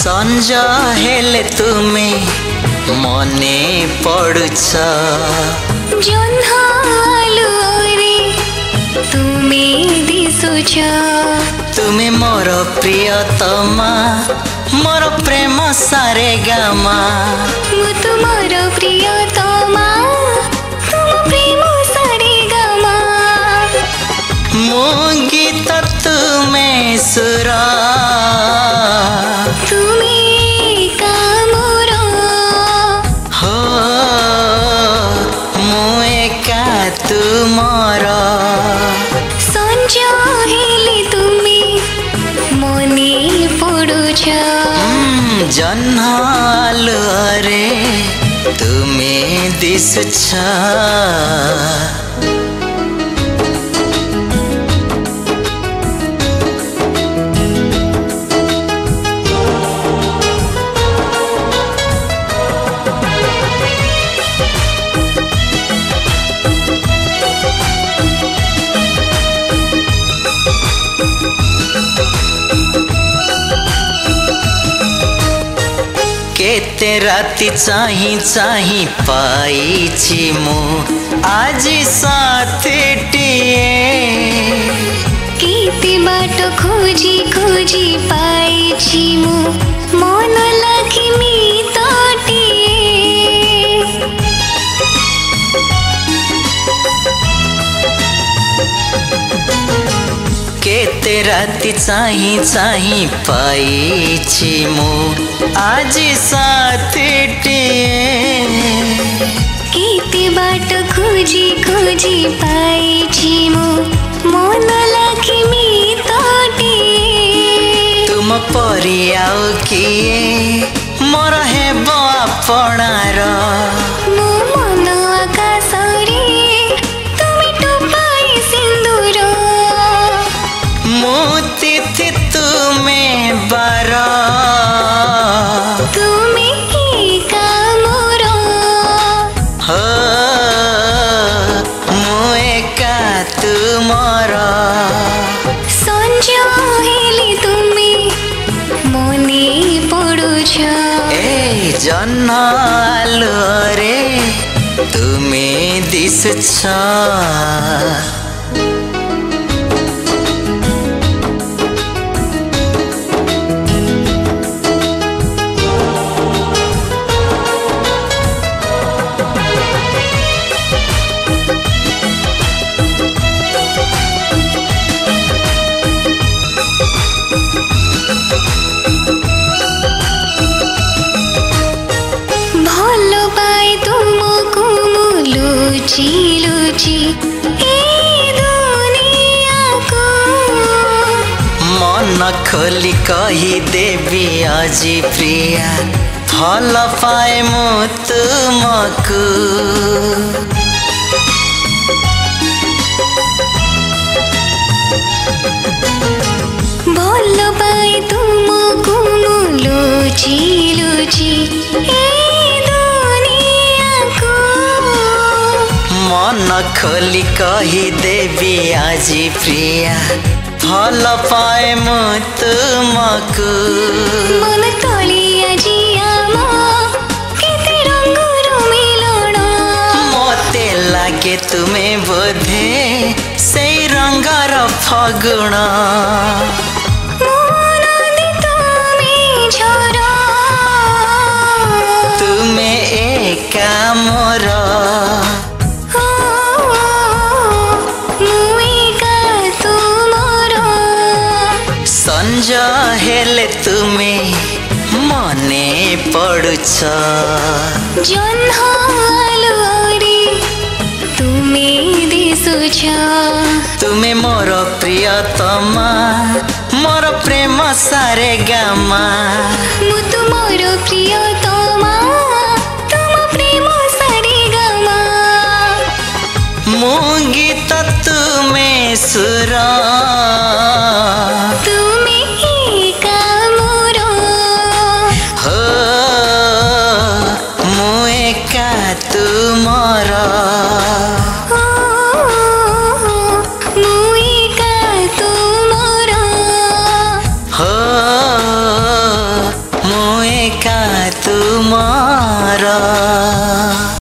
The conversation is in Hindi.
संज हेले तुमे मने पड़ुछ जन्हालुरे तुमे दिसुछ तुमे मोर प्रियतमा मोर प्रेम सारे गामा मु तुमर प्रियतमा तुम प्रेम सारे गामा मो गीत तुमे सुर तुमे कामर हो मु एका तुमर संज हेले तुमे मने पड़ुछ जन्हालुरे तुमे दिसुछ केते राति चाही चाही पाइछि मु आज साथीटिए केते बाट खोजी खोजी पाइछि मु मन लागि मितटिए केते राति चाही चाही पाइछि मु आज साथीटिए केते बाट खोजी खोजी पाइछि मु मन लागि मितटिए तुम परि आउ किए मोर हेब आपणार मो मन आकाशरे तुमे टोपाई सिन्दूर मो तिथि तुमे बार तुमे एका मोर हो मु एका तुमर संज हेले तुमे मने पड़ुछ ए जन्हालुरे तुमे दिसुछ भल पाए तुमको मु लुचि लुचि ए दुनिया को मन खोली कही देवी आजी प्रिया भल पाए मु तुमको भल पाए तुमको मु लुचि लुचि ए दुनिया को मन खोली कही देवी आजी प्रिया भल पाए मु तुमको मन तलिया जियाम केते रंगर मिलन मते लागे तुमे बोधे से रंगार फगुण मोनदी तुमे झर तुमे एका मोर मुएका तुमर संज हेले तुमे मने पड़ुछ जन्हालुरे तुमे दिसुछ तुमे मोर प्रियतमा मोर प्रेम सारे गामा मु तुमर प्रियतमा तुम प्रेम सारे गामा मो गीत तुमे सुर तुमे एका मोर हो मु एका तुमर